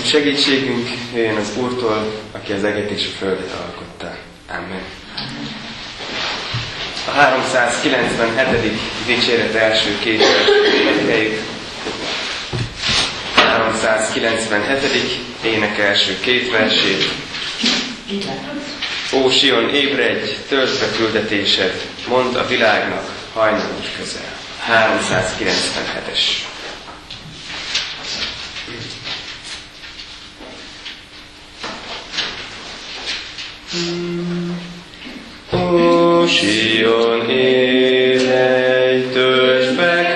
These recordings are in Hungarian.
segítségünk jöjjön az Úrtól, aki az eget és a földet alkotta. Amen. A 397. dicséret első két versét énekeljük. 397. ének első két versét. Ó, Sion, ébredj, töltsd be küldetésed, mondd a világnak, hajnalod közel. 397-es. Ó, Sion, ébredj, töltsd be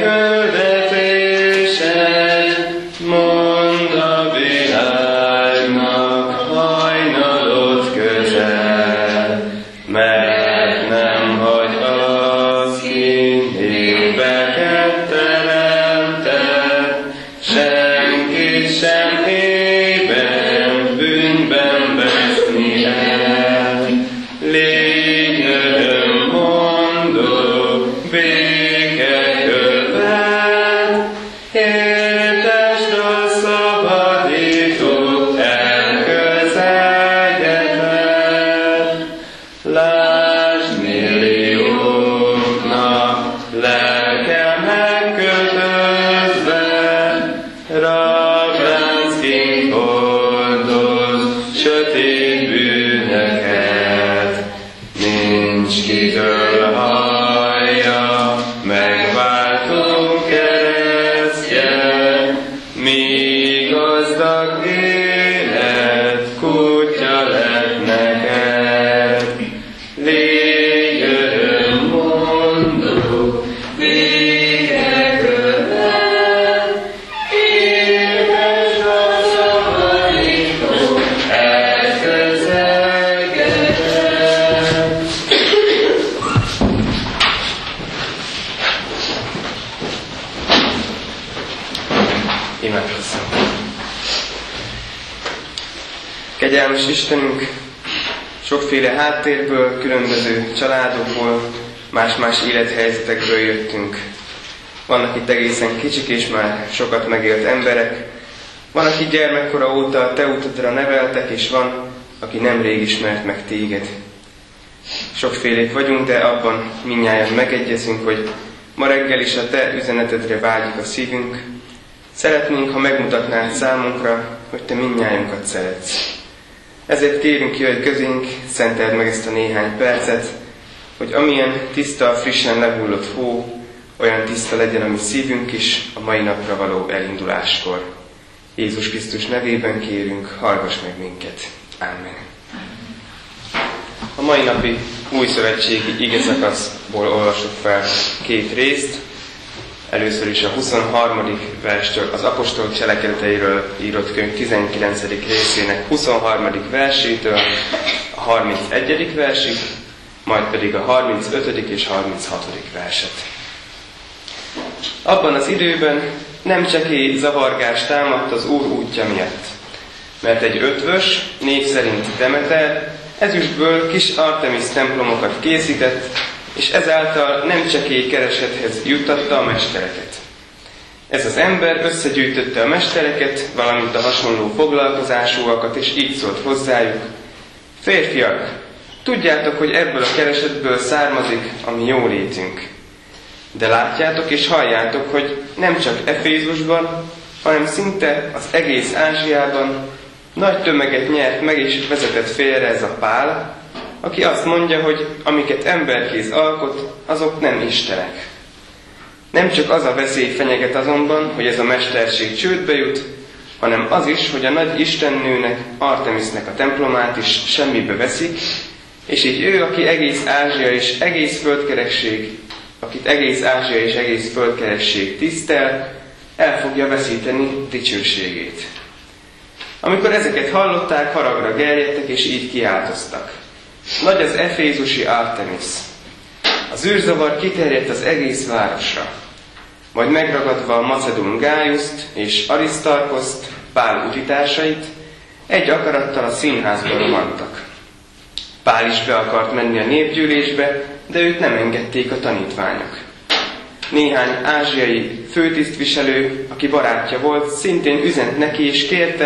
küldetésed, mondd a világnak, hajnalod közel, mert nem hagy az, ki népeket teremtett, senkit sem ében, bűnben veszni el. Légy örömmondó, béke követ, értesd a szabadító elközelgetett. Lásd millióknak lelke megkötözve, rabláncként hordoz sötét bűnöket. Nincs kitől hallja, megváltó keresztje, míg gazdag élet kútja lett neked. Légy örömmondó, béke követ, értesd a szabadító elközelgetett. Imádkozzunk. Kegyelmes Istenünk, sokféle háttérből, különböző családokból, más-más élethelyzetekből jöttünk. Vannak itt egészen kicsik és már sokat megélt emberek, van, aki gyermekkora óta a Te utadra neveltek, és van, aki nemrég ismert meg Téged. Sokfélék vagyunk, de abban mindnyájan megegyezünk, hogy ma reggel is a Te üzenetedre vágyik a szívünk. Szeretnénk, ha megmutatnád számunkra, hogy Te mindnyájunkat szeretsz. Ezért kérünk, jöjj közénk, szenteld meg ezt a néhány percet, hogy amilyen tiszta, frissen lehullott hó, olyan tiszta legyen a mi szívünk is a mai napra való elinduláskor. Jézus Krisztus nevében kérünk, hallgass meg minket. Amen. A mai napi újszövetségi igeszakaszból olvasok fel két részt. Először is a 23. verstől, az apostol cselekedeteiről írott könyv 19. részének 23. versétől a 31. versig, majd pedig a 35. és 36. verset. Abban az időben nem csekély zavargás támadt az Úr útja miatt, mert egy ötvös, név szerint Demeter, ezüstből kis Artemis templomokat készített, és ezáltal nem csekély keresethez juttatta a mestereket. Ez az ember összegyűjtötte a mestereket, valamint a hasonló foglalkozásúakat, és így szólt hozzájuk: férfiak, tudjátok, hogy ebből a keresetből származik a mi jólétünk. De látjátok és halljátok, hogy nem csak Efézusban, hanem szinte az egész Ázsiában nagy tömeget nyert meg és vezetett félre ez a Pál, aki azt mondja, hogy amiket emberkéz alkot, azok nem istenek. Nem csak az a veszély fenyeget azonban, hogy ez a mesterség csődbe jut, hanem az is, hogy a nagy istennőnek, Artemisnek a templomát is semmibe veszik, és így ő, aki egész Ázsia és egész földkeresség, akit egész Ázsia és egész földkeresség tisztel, el fogja veszíteni dicsőségét. Amikor ezeket hallották, haragra gerjedtek, és így kiáltoztak: nagy az efézusi Artemis! Az űrzavar kiterjedt az egész városra. Majd megragadva a macedón Gájuszt és Arisztarkoszt, Pál utitársait, egy akarattal a színházba rohantak. Pál is be akart menni a népgyűlésbe, de őt nem engedték a tanítványok. Néhány ázsiai főtisztviselő, aki barátja volt, szintén üzent neki és kérte,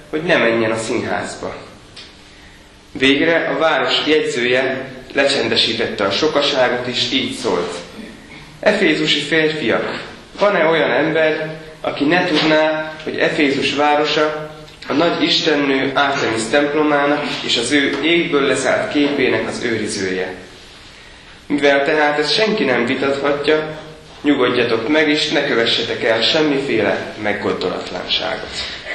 hogy ne menjen a színházba. Végre a város jegyzője lecsendesítette a sokaságot, és így szólt: Efézusi férfiak, van-e olyan ember, aki ne tudná, hogy Efézus városa a nagy istennő Artemis templomának és az ő égből leszállt képének az őrizője? Mivel tehát ezt senki nem vitathatja, nyugodjatok meg, és ne kövessetek el semmiféle meggondolatlanságot.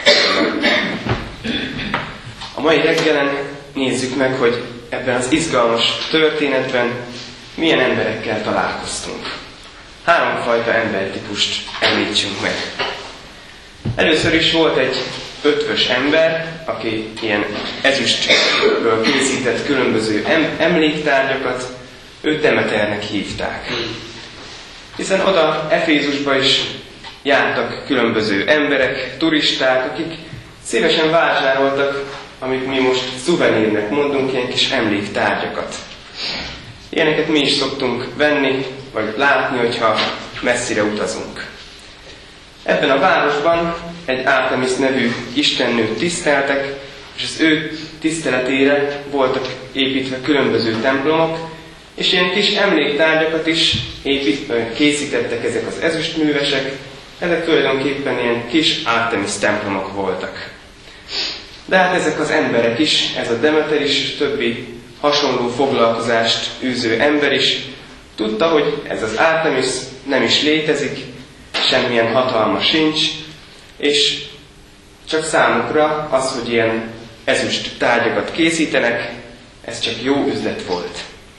A mai reggelen nézzük meg, hogy ebben az izgalmas történetben milyen emberekkel találkoztunk. 3 fajta embertípust említsünk meg. Először is volt egy ötvös ember, aki ilyen ezüstből készített különböző emléktárgyakat, őt Demeternek hívták. Hiszen oda Efézusba is jártak különböző emberek, turisták, akik szívesen vásároltak, amit mi most szuvenírnek mondunk, ilyen kis emléktárgyakat. Ilyeneket mi is szoktunk venni, vagy látni, hogyha messzire utazunk. Ebben a városban egy Artemis nevű istennőt tiszteltek, és az ő tiszteletére voltak építve különböző templomok, és ilyen kis emléktárgyakat is készítettek ezek az ezüstművesek, ezek tulajdonképpen ilyen kis Artemis templomok voltak. De hát ezek az emberek is, ez a Demeter is, és többi hasonló foglalkozást űző ember is tudta, hogy ez az Artemis nem is létezik, semmilyen hatalma sincs, és csak számukra az, hogy ilyen ezüst tárgyakat készítenek, ez csak jó üzlet volt.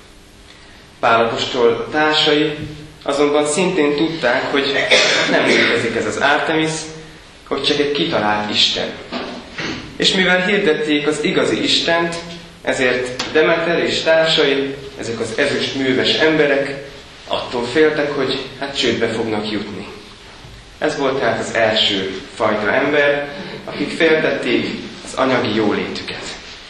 Pál apostol társai azonban szintén tudták, hogy nem létezik ez az Artemis, hogy csak egy kitalált isten. És mivel hirdették az igazi Istent, ezért Demeter és társai, ezek az ezüst műves emberek attól féltek, hogy hát csődbe fognak jutni. Ez volt tehát az első fajta ember, akik féltették az anyagi jólétüket.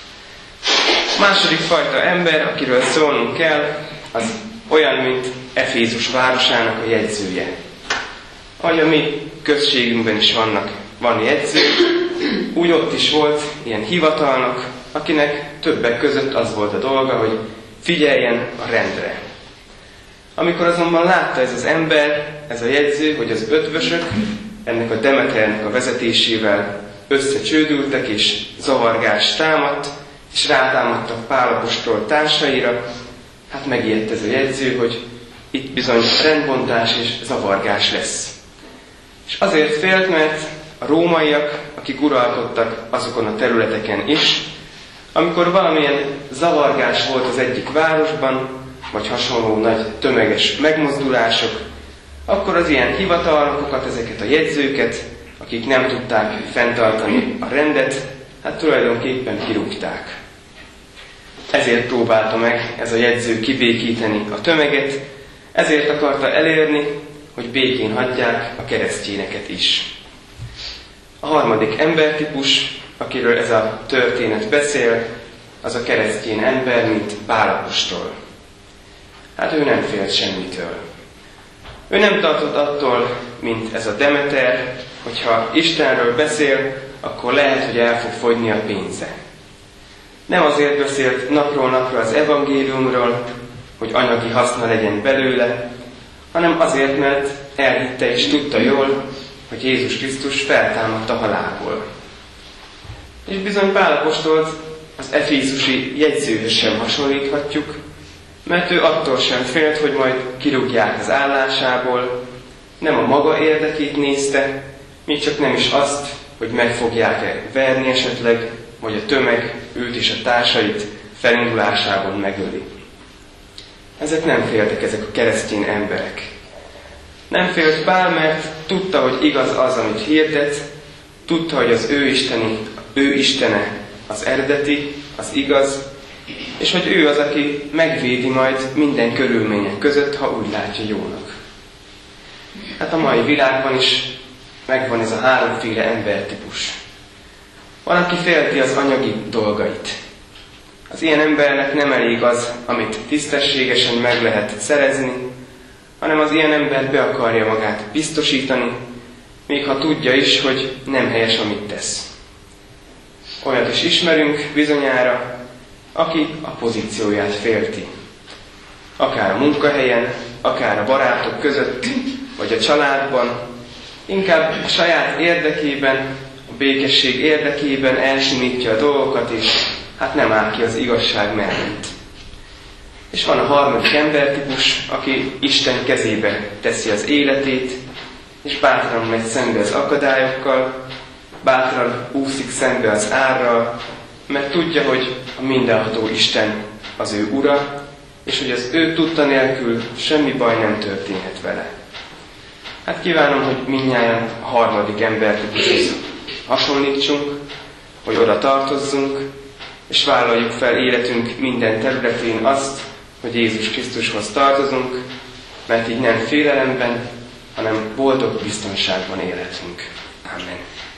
A második fajta ember, akiről szólnunk kell, az olyan, mint Efézus városának a jegyzője. Ahogy a mi községünkben is van jegyző, úgy ott is volt ilyen hivatalnok, akinek többek között az volt a dolga, hogy figyeljen a rendre. Amikor azonban látta ez az ember, ez a jegyző, hogy az ötvösök ennek a Demeternek a vezetésével összecsődültek, és zavargás támadt, és rátámadtak Pál apostol társaira, hát megijedt ez a jegyző, hogy itt bizony rendbontás és zavargás lesz. És azért félt, mert a rómaiak, akik uralkodtak azokon a területeken is, amikor valamilyen zavargás volt az egyik városban, vagy hasonló nagy tömeges megmozdulások, akkor az ilyen hivatalnokokat, ezeket a jegyzőket, akik nem tudták fenntartani a rendet, hát tulajdonképpen kirúgták. Ezért próbálta meg ez a jegyző kibékíteni a tömeget, ezért akarta elérni, hogy békén hagyják a keresztényeket is. A harmadik embertípus, akiről ez a történet beszél, az a keresztény ember, mint Pál apostol. Hát ő nem félt semmitől. Ő nem tartott attól, mint ez a Demeter, hogyha Istenről beszél, akkor lehet, hogy el fog fogyni a pénze. Nem azért beszélt napról napra az evangéliumról, hogy anyagi haszna legyen belőle, hanem azért, mert elhitte és tudta jól, hogy Jézus Krisztus feltámadt a halálból. És bizony Pál apostolt az efézusi jegyzőhöz sem hasonlíthatjuk, mert ő attól sem félt, hogy majd kirúgják az állásából, nem a maga érdekét nézte, még csak nem is azt, hogy meg fogják-e verni esetleg, vagy a tömeg őt és a társait felindulásában megöli. Ezek nem féltek, ezek a keresztény emberek. Nem félt Pál, mert tudta, hogy igaz az, amit hirdet, tudta, hogy az ő istene az eredeti, az igaz, és hogy ő az, aki megvédi majd minden körülmények között, ha úgy látja jónak. Hát a mai világban is megvan ez a háromféle embertípus. Van, aki félti az anyagi dolgait. Az ilyen embernek nem elég az, amit tisztességesen meg lehet szerezni, hanem az ilyen ember be akarja magát biztosítani, még ha tudja is, hogy nem helyes, amit tesz. Olyat is ismerünk bizonyára, aki a pozícióját félti. Akár a munkahelyen, akár a barátok között, vagy a családban, inkább a saját érdekében, a békesség érdekében elsimítja a dolgokat, és hát nem áll ki az igazság mellett. És van a harmadik embertípus, aki Isten kezébe teszi az életét, és bátran megy szembe az akadályokkal, bátran úszik szembe az árral, mert tudja, hogy a mindenható Isten az ő ura, és hogy az ő tudta nélkül semmi baj nem történhet vele. Hát kívánom, hogy mindnyájan a harmadik embertípushoz hasonlítsunk, hogy oda tartozzunk, és vállaljuk fel életünk minden területén azt, hogy Jézus Krisztushoz tartozunk, mert így nem félelemben, hanem boldog biztonságban élhetünk. Amen.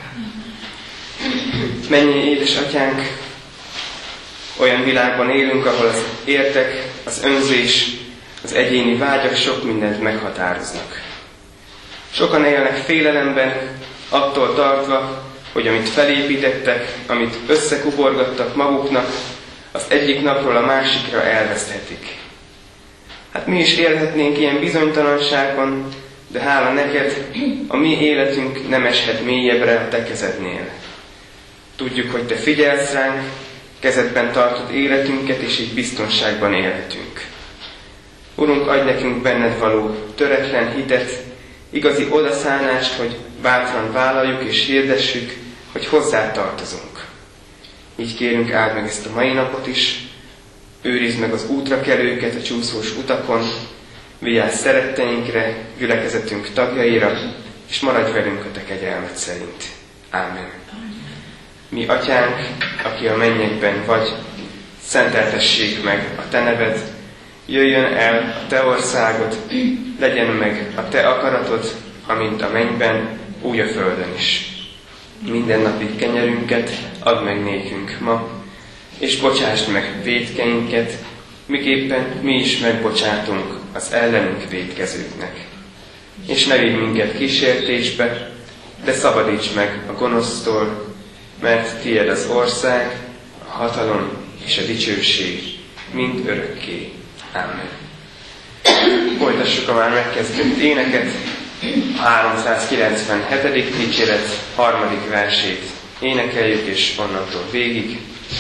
Mennyei édesatyánk, olyan világban élünk, ahol az értek, az önzés, az egyéni vágyak sok mindent meghatároznak. Sokan élnek félelemben, attól tartva, hogy amit felépítettek, amit összekuborgattak maguknak, az egyik napról a másikra elveszthetik. Hát mi is élhetnénk ilyen bizonytalanságban, de hála neked, a mi életünk nem eshet mélyebbre a te kezednél. Tudjuk, hogy te figyelsz ránk, kezedben tartod életünket, és így biztonságban élhetünk. Urunk, adj nekünk benned való töretlen hitet, igazi odaszánást, hogy bátran vállaljuk és hirdessük, hogy hozzád tartozunk. Így kérünk, áld meg ezt a mai napot is, őrizd meg az útrakelőket a csúszós utakon, vigyázz szeretteinkre, gyülekezetünk tagjaira, és maradj velünk a te kegyelmed szerint. Ámen. Mi atyánk, aki a mennyekben vagy, szenteltessék meg a te neved, jöjjön el a te országod, legyen meg a te akaratod, amint a mennyben, úgy a földön is. Mindennapi kenyerünket add meg nékünk ma, és bocsásd meg vétkeinket, miképpen mi is megbocsátunk az ellenünk vétkezőknek. És ne vigy minket kísértésbe, de szabadíts meg a gonosztól, mert tiéd az ország, a hatalom és a dicsőség mind örökké. Amen. Folytassuk a már megkezdett éneket, a 397. dicséret 3. versét énekeljük, és onnantól végig.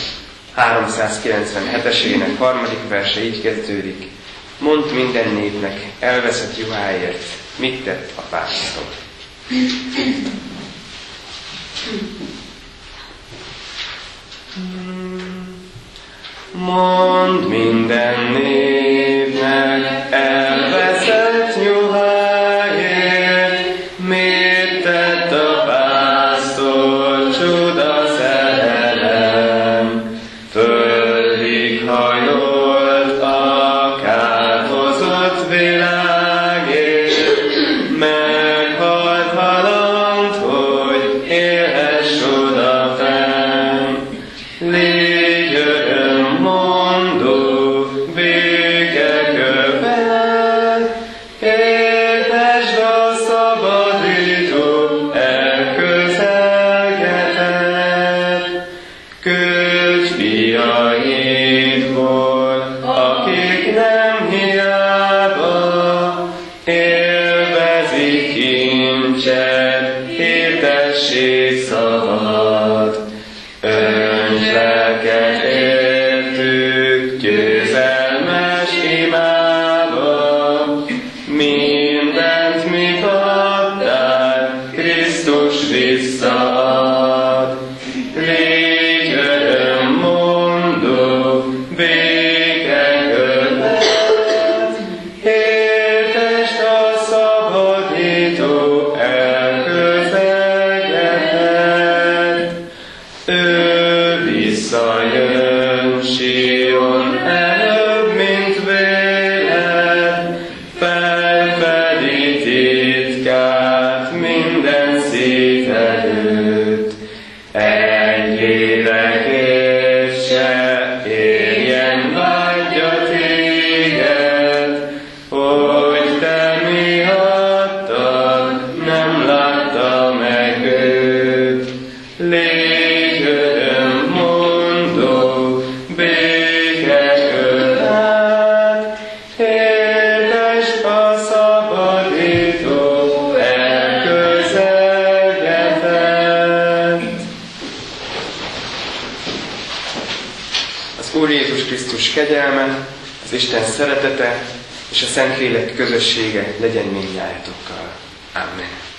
397-es ének 3. verse így kezdődik. Mondd minden népnek, elveszett juháért, mit tett a pásztor. Mondd minden népnek, elveszett juháért, mit tett a pásztor, csuda szerelem. Földig hajolt a kárhozott világért, meghalt halant, hogy élhess odafenn. Légy örömmondó, békekövet, értesd a szabadító elközelgetett. Küldj fiaidból, akik nem hiába élvezik kincsed, hirdessék szavad. Önts lelket értük győzelmes imába, mindent mit adtál, Krisztus visszaad. Légy örömmondó, békekövet, értesd a szabadító elközelgetett. Ő visszajön Sion előbb, mint véled, felfedi titkát minden szív előtt. Egy lélekért se érjen vágya téged, hogy te miattad nem látta meg őt. Légy örömmondó, Úr Jézus Krisztus kegyelme, az Isten szeretete és a Szentlélek közössége legyen mindnyájatokkal. Amen.